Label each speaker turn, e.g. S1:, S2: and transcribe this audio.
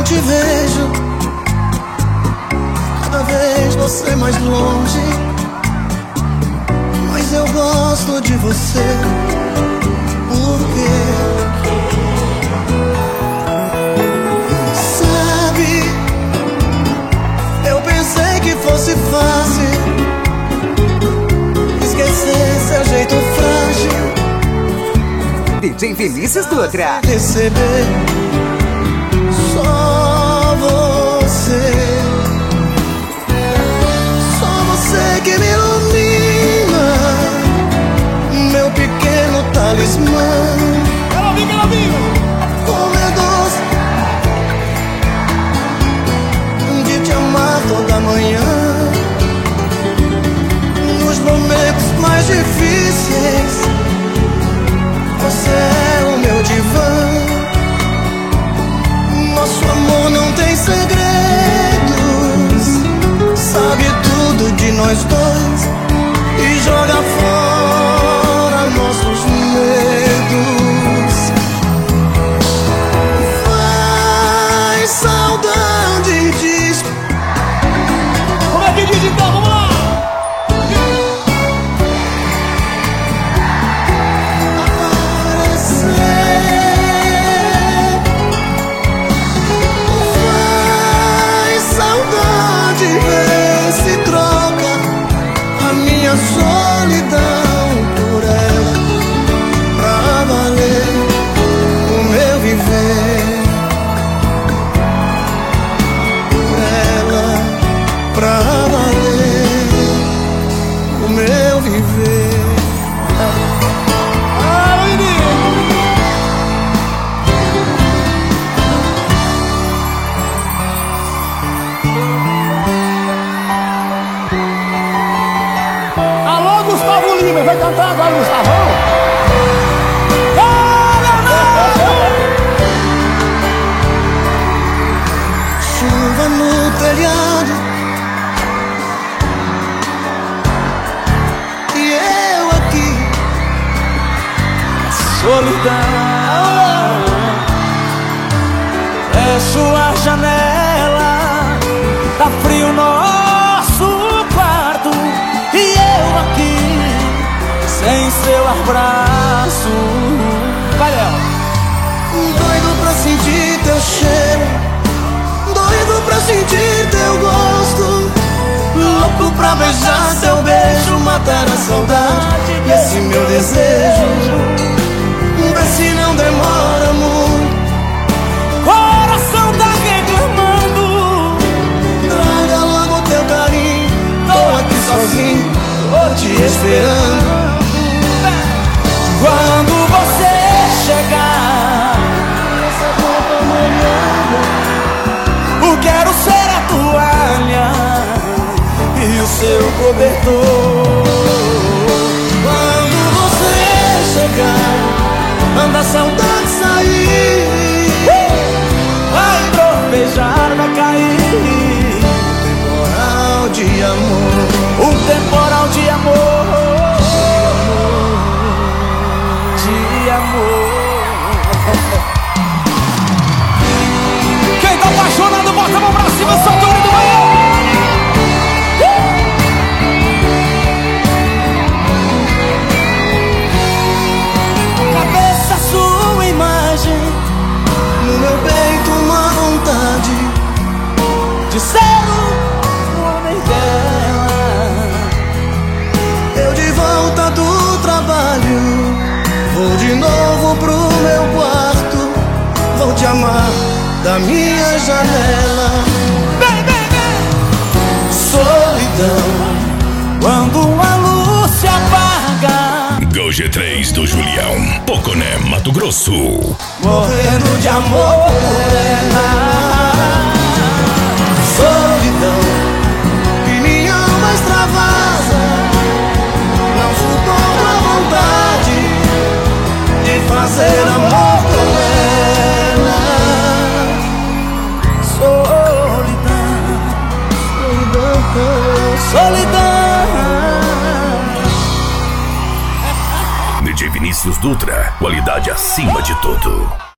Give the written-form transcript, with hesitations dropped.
S1: te vejo, cada vez você mais longe, mas eu gosto de você. Por quê? Sabe, eu pensei que fosse fácil esquecer seu jeito frágil.
S2: DJ Vinícius Dutra.
S1: Receber só você, só você que me ilumina, meu pequeno talismã.
S3: Ela vive!
S1: Como é doce de te amar toda manhã, nos momentos mais difíceis. Você é o meu divã. Nosso amor não tem segredos, sabe tudo de nós dois e joga fora nossos medos. Faz saudade disso.
S3: Como é que diz então? Vamos lá!
S1: Solidão por ela, pra valer o meu viver. Por ela, pra valer o meu viver.
S3: Gustavo Lima, vai cantar agora, Gustavão?
S1: Chuva no telhado e eu aqui,
S4: solidão. Fecho a janela, tá frio nosso quarto e eu aqui sem seu abraço. Vai, Léo.
S1: Doido pra sentir teu cheiro, doido pra sentir teu gosto, louco pra beijar seu beijo, matar a saudade e esse meu desejo. Vê se não demora muito,
S4: coração tá reclamando.
S1: Traga logo teu carinho, tô aqui sozinho, tô te esperando.
S4: Quando você chegar,
S1: essa roupa molhada,
S4: eu quero ser a toalha e o seu cobertor.
S1: quando você chegar, manda a saudade sair,
S4: vai tropejar, vai cair.
S1: Temporal de amor,
S4: Um temporal de amor, de amor. Quem tá apaixonado, bota a mão pra cima, solta o do banho.
S1: cabeça sua imagem, no meu peito uma vontade
S4: De ser o homem dela.
S1: Eu de volta do trabalho, vou de novo pro meu quarto, vou te amar da minha janela.
S4: Bem, bem, bem.
S1: Solidão,
S4: Quando a luz se apaga,
S5: Do G3 do Julião, Poconé, Mato Grosso.
S1: morrendo de amor por ela. Solidão, que minha alma extravasa, não suporto a vontade de fazer amor com ela.
S4: solidão,
S1: Solidão,
S4: solidão.
S5: DJ Vinícius Dutra, qualidade acima de tudo.